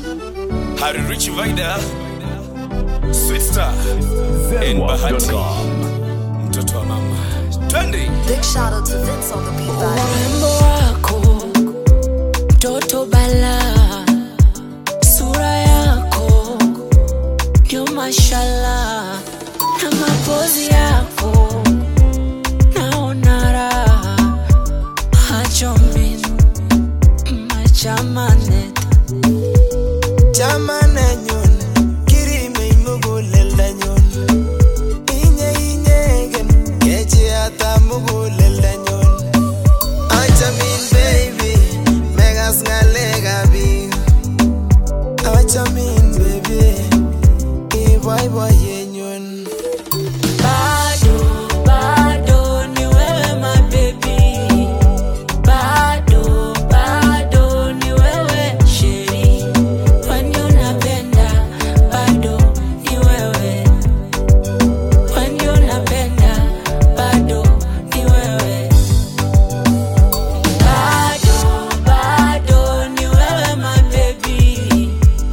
Harry Richie Vida, Sweet Star, and Bahati, mtoto wa mama. Twende. Big shout out to Vince on the beat vibe. Urembo wako, mtoto bala, sura yako, yo mashallah, na mapozi yako, naona raha, hachomin, machamanet. Chamana nyon, kiri me mugulelda nyon. Inye kechi ata mugulelda nyon. Achamin baby, megas ngalega bi. Achamin baby, boy boy nyon. Bado ni wewe my baby. Bado ni wewe sheri. When you napenda, bado ni wewe. When you napenda, bado ni wewe. Bado ni wewe my baby.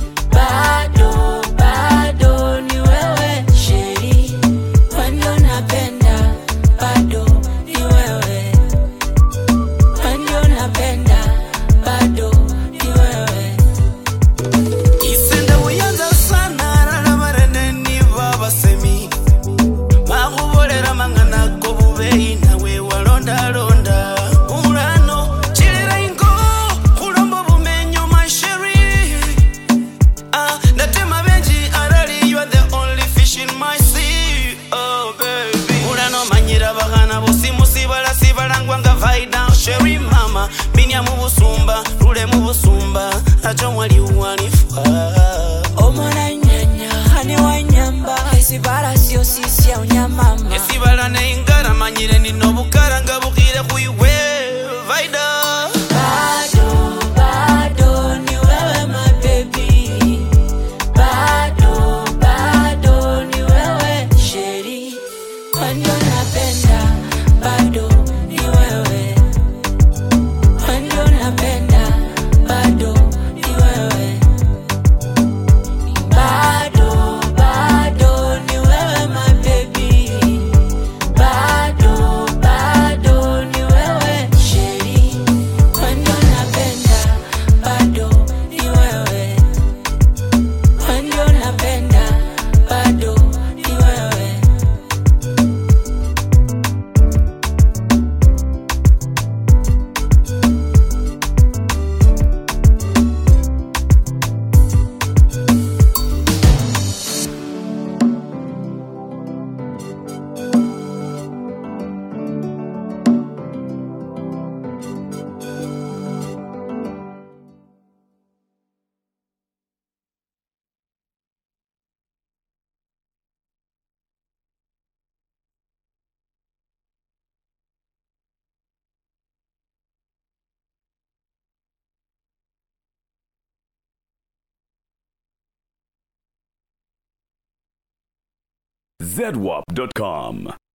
Bado ni wewe sheri. When you napenda, bado ni wewe. When you napenda, bado ni wewe. Isenda uyanza sana rara marene ni baba semi. Makubolera mangana ko bubeyi nawe walonda londa. Urano chirira ingo kulombo bumenyo my sherry. Natema benji arali, you are the only fish in my sea. Oh baby, urano manyira bagana bosimusi balangwa nga Vida sherry mama. Minya mu busumba rule mu busumba acho mwali wanifa. Omona nyanya, hani wanyamba. Esibara sio sisi ya unyamama. Esibala ne ingara manyire ni no bukaranga bukire kuiwe Vida. Bado ni wewe my baby. Bado ni wewe sheri. When you napenda, bado ni wewe. When you napenda, bado ni wewe. Bado ni wewe my baby. Bado ni wewe sheri. When you napenda, bado ni wewe. When you napenda, bado ni wewe. zedwap.com